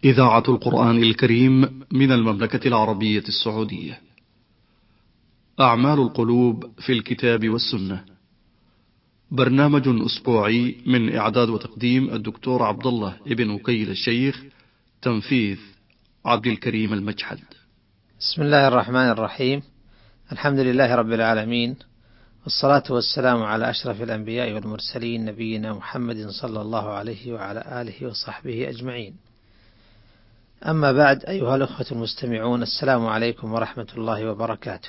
إذاعة القرآن الكريم من المملكة العربية السعودية. أعمال القلوب في الكتاب والسنة، برنامج أسبوعي من إعداد وتقديم الدكتور عبد الله ابن وكيل الشيخ، تنفيذ عبد الكريم المجحد. بسم الله الرحمن الرحيم. الحمد لله رب العالمين، والصلاة والسلام على أشرف الأنبياء والمرسلين، نبينا محمد صلى الله عليه وعلى آله وصحبه أجمعين. أما بعد، أيها الأخوة المستمعون، السلام عليكم ورحمة الله وبركاته.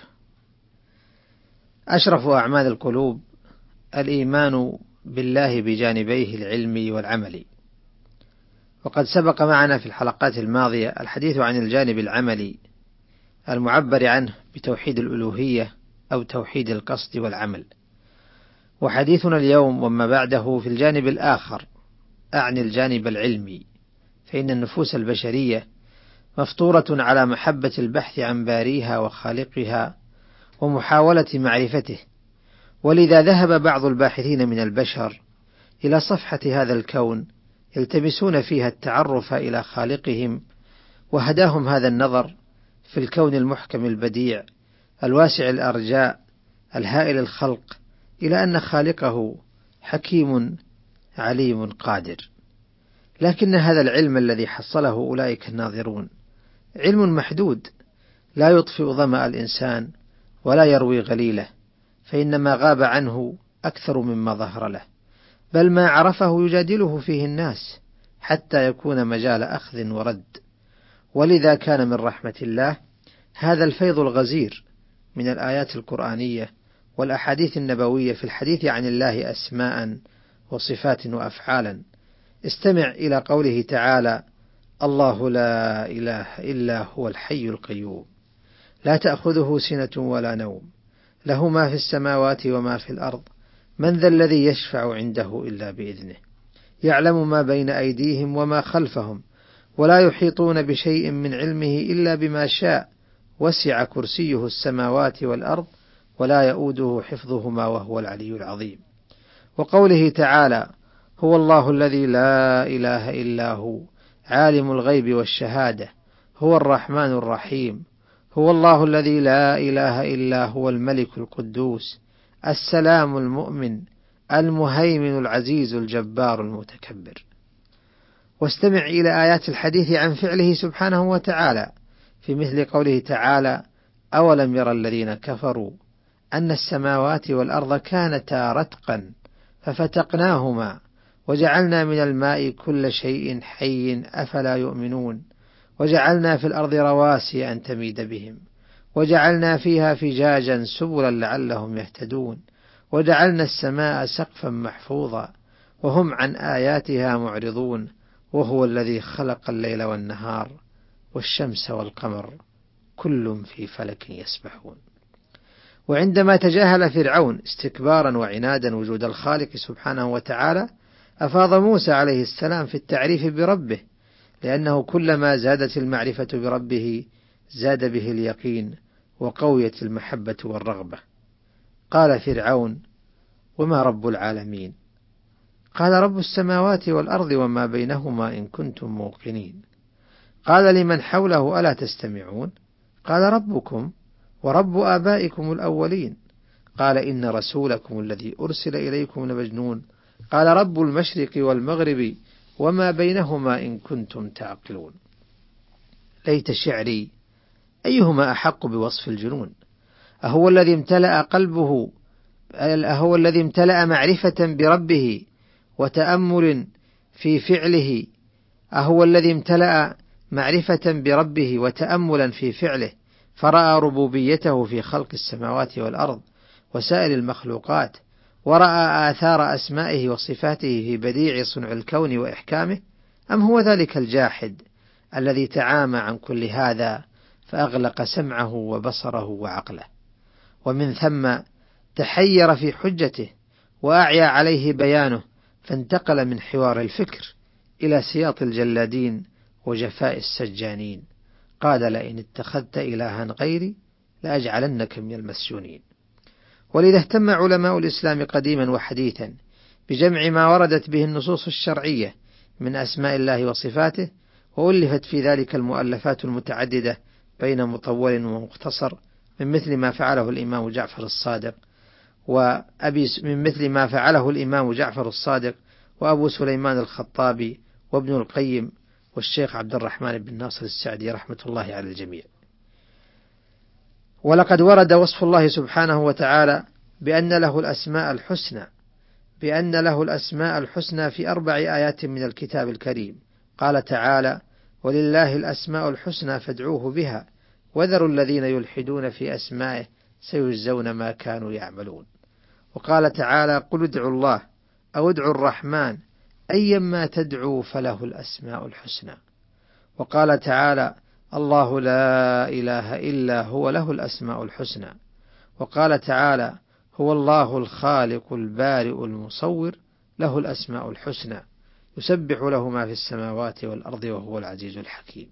أشرف أعمال القلوب الإيمان بالله بجانبيه العلمي والعملي، وقد سبق معنا في الحلقات الماضية الحديث عن الجانب العملي المعبر عنه بتوحيد الألوهية أو توحيد القصد والعمل، وحديثنا اليوم وما بعده في الجانب الآخر، أعني الجانب العلمي، فإن النفوس البشرية مفطورة على محبة البحث عن باريها وخالقها ومحاولة معرفته، ولذا ذهب بعض الباحثين من البشر إلى صفحة هذا الكون يلتمسون فيها التعرف إلى خالقهم، وهداهم هذا النظر في الكون المحكم البديع الواسع الأرجاء الهائل الخلق إلى أن خالقه حكيم عليم قادر. لكن هذا العلم الذي حصله أولئك الناظرون علم محدود، لا يطفئ ظمأ الإنسان ولا يروي غليله، فإن ما غاب عنه أكثر مما ظهر له، بل ما عرفه يجادله فيه الناس حتى يكون مجال أخذ ورد. ولذا كان من رحمة الله هذا الفيض الغزير من الآيات القرآنية والأحاديث النبوية في الحديث عن الله أسماء وصفات وأفعالا. استمع إلى قوله تعالى: الله لا إله إلا هو الحي القيوم، لا تأخذه سنة ولا نوم، له ما في السماوات وما في الأرض، من ذا الذي يشفع عنده إلا بإذنه، يعلم ما بين أيديهم وما خلفهم، ولا يحيطون بشيء من علمه إلا بما شاء، وسع كرسيه السماوات والأرض ولا يؤوده حفظهما وهو العلي العظيم. وقوله تعالى: هو الله الذي لا إله إلا هو عالم الغيب والشهادة هو الرحمن الرحيم، هو الله الذي لا إله إلا هو الملك القدوس السلام المؤمن المهيمن العزيز الجبار المتكبر. واستمع إلى آيات الحديث عن فعله سبحانه وتعالى في مثل قوله تعالى: أولم يرى الذين كفروا أن السماوات والأرض كانتا رتقا ففتقناهما وجعلنا من الماء كل شيء حي أفلا يؤمنون، وجعلنا في الأرض رواسي أن تميد بهم، وجعلنا فيها فجاجا سبلا لعلهم يهتدون، وجعلنا السماء سقفا محفوظا وهم عن آياتها معرضون، وهو الذي خلق الليل والنهار والشمس والقمر كل في فلك يسبحون. وعندما تجاهل فرعون استكبارا وعنادا وجود الخالق سبحانه وتعالى، أفاض موسى عليه السلام في التعريف بربه، لأنه كلما زادت المعرفة بربه زاد به اليقين وقويت المحبة والرغبة. قال فرعون: وما رب العالمين؟ قال: رب السماوات والأرض وما بينهما إن كنتم موقنين. قال لمن حوله: ألا تستمعون؟ قال: ربكم ورب آبائكم الأولين. قال: إن رسولكم الذي أرسل إليكم لمجنون. قال: رب المشرق والمغرب وما بينهما إن كنتم تعقلون. ليت شعري أيهما أحق بوصف الجنون، أهو الذي امتلأ قلبه، أهو الذي امتلأ معرفة بربه وتأمل في فعله، أهو الذي امتلأ معرفة بربه وتأملا في فعله فرأى ربوبيته في خلق السماوات والأرض وسائر المخلوقات، ورأى آثار أسمائه وصفاته في بديع صنع الكون وإحكامه، أم هو ذلك الجاحد الذي تعامى عن كل هذا فأغلق سمعه وبصره وعقله، ومن ثم تحير في حجته وأعيا عليه بيانه، فانتقل من حوار الفكر إلى سياط الجلادين وجفاء السجانين. قال: لئن اتخذت إلها غيري لأجعلنك من المسجونين. ولذا اهتم علماء الإسلام قديما وحديثا بجمع ما وردت به النصوص الشرعية من أسماء الله وصفاته وألفت في ذلك المؤلفات المتعددة بين مطول ومختصر، من مثل ما فعله الإمام جعفر الصادق وأبو سليمان الخطابي وابن القيم والشيخ عبد الرحمن بن ناصر السعدي رحمة الله على الجميع. ولقد ورد وصف الله سبحانه وتعالى بأن له الأسماء الحسنى في 4 آيات من الكتاب الكريم. قال تعالى: ولله الأسماء الحسنى فادعوه بها وذروا الذين يلحدون في أسمائه سيجزون ما كانوا يعملون. وقال تعالى: قل ادعوا الله أو ادعوا الرحمن أيما تدعوا فله الأسماء الحسنى. وقال تعالى: الله لا إله إلا هو له الأسماء الحسنى. وقال تعالى: هو الله الخالق البارئ المصور له الأسماء الحسنى يسبح له ما في السماوات والأرض وهو العزيز الحكيم.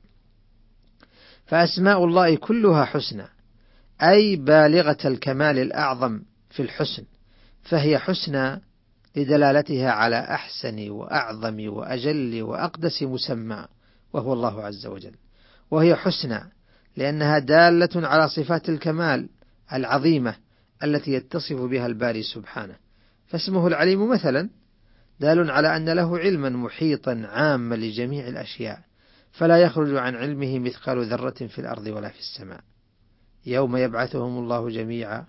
فأسماء الله كلها حسنى، أي بالغة الكمال الأعظم في الحسن، فهي حسنى لدلالتها على أحسن وأعظم وأجل وأقدس مسمى وهو الله عز وجل. وهي حسنى لأنها دالة على صفات الكمال العظيمة التي يتصف بها الباري سبحانه. فاسمه العليم مثلا دال على أن له علما محيطا عاما لجميع الأشياء، فلا يخرج عن علمه مثقال ذرة في الأرض ولا في السماء. يوم يبعثهم الله جميعا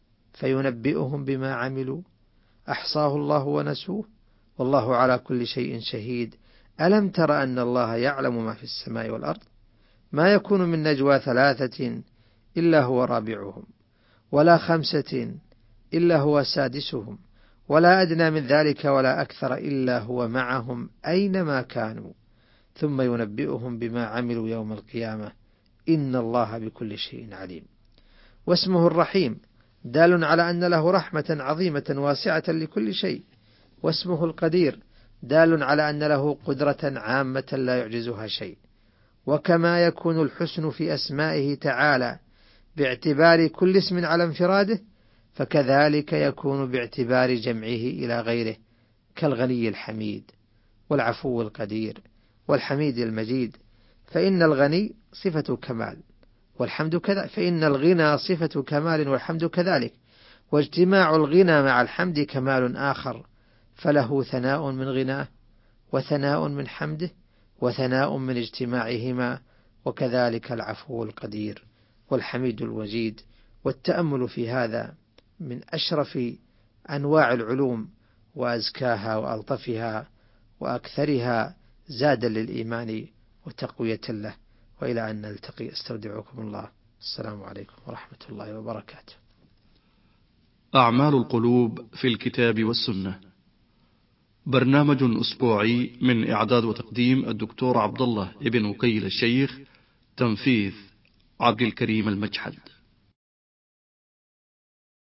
فينبئهم بما عملوا أحصاه الله ونسوه والله على كل شيء شهيد. ألم تر أن الله يعلم ما في السماء والأرض ما يكون من نجوى 3 إلا هو رابعهم ولا 5 إلا هو سادسهم ولا أدنى من ذلك ولا أكثر إلا هو معهم أينما كانوا ثم ينبئهم بما عملوا يوم القيامة إن الله بكل شيء عليم. واسمه الرحيم دال على أن له رحمة عظيمة واسعة لكل شيء. واسمه القدير دال على أن له قدرة عامة لا يعجزها شيء. وكما يكون الحسن في أسمائه تعالى باعتبار كل اسم على انفراده، فكذلك يكون باعتبار جمعه إلى غيره، كالغني الحميد والعفو القدير والحميد المجيد. فإن الغني صفة كمال والحمد كذلك، فإن الغنى صفة كمال والحمد كذلك، واجتماع الغنى مع الحمد كمال آخر، فله ثناء من غناه وثناء من حمده وثناء من اجتماعهما. وكذلك العفو القدير والحميد الوجيد. والتأمل في هذا من أشرف أنواع العلوم وأزكاها وألطفها وأكثرها زادا للإيمان وتقوية له. وإلى أن نلتقي استودعكم الله. السلام عليكم ورحمة الله وبركاته. أعمال القلوب في الكتاب والسنة، برنامج أسبوعي من إعداد وتقديم الدكتور عبد الله ابن وكيل الشيخ، تنفيذ عبد الكريم المجحد.